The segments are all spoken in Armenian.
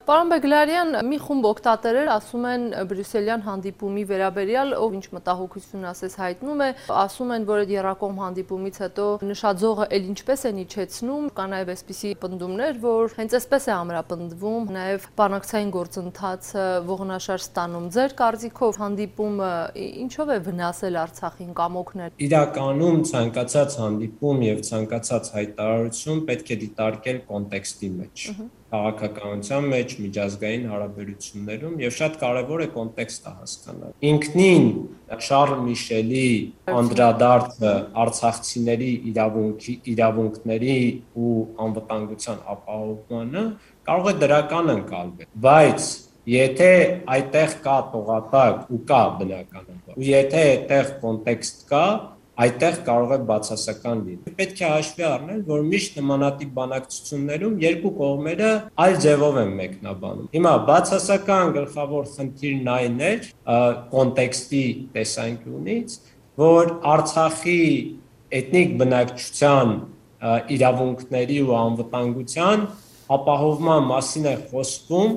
Պարոն Բեգլարյան, մի խումբ օգտատերեր ասում են բրյուսելյան հանդիպումի վերաբերյալ, ով ինչ մտահոգություն ասես հայտնում է, ասում են, որ այդ եռակողմ հանդիպումից հետո նշաձողը էլ ինչպես են իջեցնում, կա նաև այսպիսի պնդումներ, որ հենց այսպես է ամրապնդվում, նաև բանակցային գործընթացը ողնաշար ստանում։ Ձեր կարծիքով հանդիպումը ինչով է վնասել Արցախին կամ օգնել։ Իրականում ցանկացած հանդիպում եւ ցանկացած հայտարարություն պետք է դիտարկել կոնտեքստի մեջ։ Քաղաքականության մեջ, միջազգային հարաբերություններում եւ շատ կարեւոր է կոնտեքստը հասկանալ։ Ինքնին Շարլ Միշելի անդրադարձը արցախցիների իրավունքների ու անվտանգության ապահովմանը կարող է դրական ընկալվել, բայց եթե այդտեղ կա տողատակ ու կա բնականաբար, ու եթե այդտեղ կոնտեքստ կա, այդտեղ կարող է բացասական լինել։ Պետք է հաշվի առնել, որ միշտ նմանատիպ բանակցություններում երկու կողմերը այլ ձևով են մեկնաբանում։ Հիմա բացասական գլխավոր խնդիրն այն էր կոնտեքստի տեսանկյունից, որ Արցախի էթնիկ բնակչության իրավունքների ու անվտանգության ապահովման մասին է խոսվում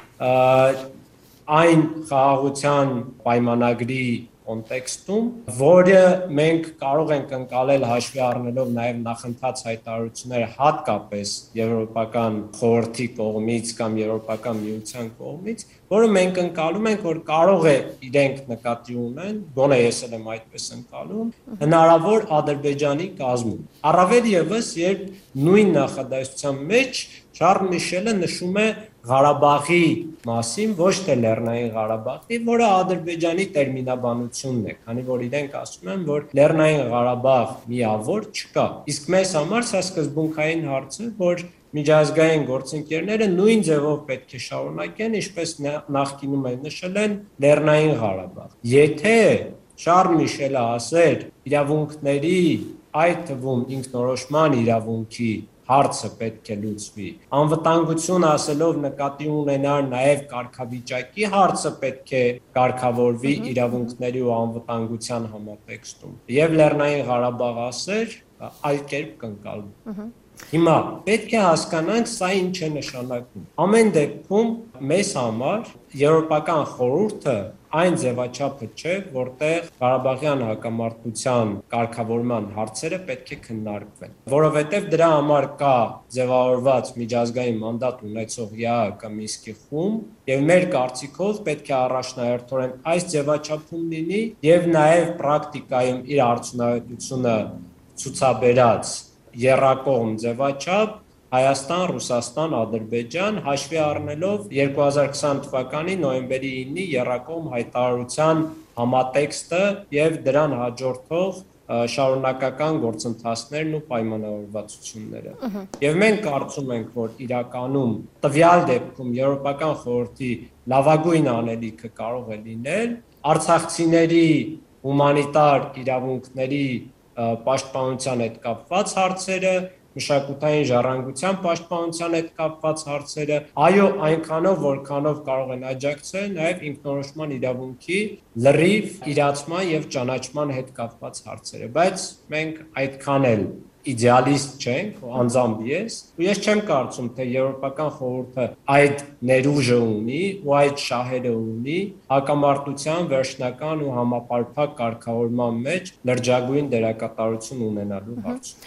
այն խաղաղության պայմանագրի կոնտեքստում, որը մենք կարող ենք ընկալել հաշվի առնելով նաև նախընթաց հայտարարությունները հատկապես Եվրոպական խորհրդի կողմից կամ Եվրոպական միության կողմից, որը մենք ընկալում ենք, որ կարող է իրենք նկատի ունեն, գոնե ես էլ եմ այդպես ընկալում, հնարավոր Ադրբեջանի կազմում։ Առավել ևս, երբ նույն նախադասության մեջ Շարլ Միշելը նշում է Ղարաբաղի մասին, ոչ թե Լեռնային Ղարաբաղի, որը Ադրբեջանի տերմինաբանությունն է, քանի որ իրենք ասում են, որ Լեռնային Ղարաբաղ միավոր չկա։ Իսկ մեզ համար սա սկզբունքային հարց է, որ միջազգային գործընկերները նույն ձևով պետք է շարունակեն, ինչպես նախկինում են նշել են Լեռնային Ղարաբաղ։ Եթե Շարլ Միշելը ասեր իրավունքների, այդ թվում ինքնորոշման իրավունքի հարցը պետք է լուծվի, անվտանգություն ասելով նկատի ունենար նաև կարգավիճակի հարցը պետք է կարգավորվի իրավունքների ու անվտանգության համատեքստում, եւ Լեռնային Ղարաբաղ ասեր, այլ կերպ կընկալվի։ Հիմա պետք է հասկանանք սա ինչ է նշանակում։ Ամեն դեպքում մեզ համար Եվրոպական խորհուրդը այն ձևաչափը չէ, որտեղ Ղարաբաղյան հակամարտության կարգավորման հարցերը պետք է քննարկվեն, որովհետև դրա համար կա ձևավորված միջազգային մանդատ ունեցող ԵԱՀԿ Մինսկի խումբ, եւ մեր կարծիքով պետք է առաջնահերթորեն այս ձևաչափում լինի եւ նաեւ պրակտիկայում իր արդյունավետությունը ցուցաբերած եռակողմ ձևաչափ Հայաստան, Ռուսաստան, Ադրբեջան հաշվի առնելով 2020 թվականի նոյեմբերի 9-ի եռակողմ հայտարարության համատեքստը եւ դրան հաջորդող շարունակական գործընթացներն ու պայմանավորվածությունները։ Եվ մենք կարծում ենք, որ իրականում տվյալ դեպքում Եվրոպական խորհրդի լավագույն անելիքը կարող է լինել արցախցիների հումանիտար իրավունքների պաշտպանության հետ կապված հարցերը, մշակութային ժառանգության պաշտպանության հետ կապված հարցերը, այո, այնքանով, որքանով կարող են աջակցել նաև ինքնորոշման իրավունքի լրիվ իրացման եւ ճանաչման հետ կապված հարցերը, բայց մենք այդքան էլ իդեալիստ չենք, անձամբ ես, ու ես չեմ կարծում, թե Եվրոպական խորհուրդը այդ ներուժը ունի ու այդ շահերը ունի հակամարտության վերջնական ու համապարփակ կարգավորման մեջ լրջագույն դերակատարություն ունենալու հարցում։